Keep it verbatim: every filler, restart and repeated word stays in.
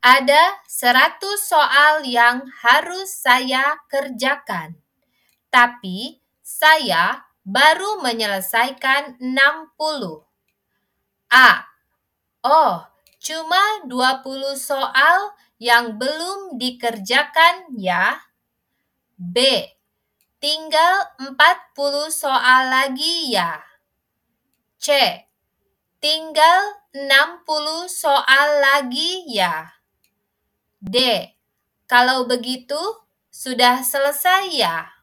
Ada seratus soal yang harus saya kerjakan, tapi saya baru menyelesaikan enam puluh. A. Oh, cuma dua puluh soal yang belum dikerjakan ya. B. Tinggal empat puluh soal lagi ya. C. Tinggal enam puluh soal lagi ya. D. Kalau begitu, sudah selesai ya?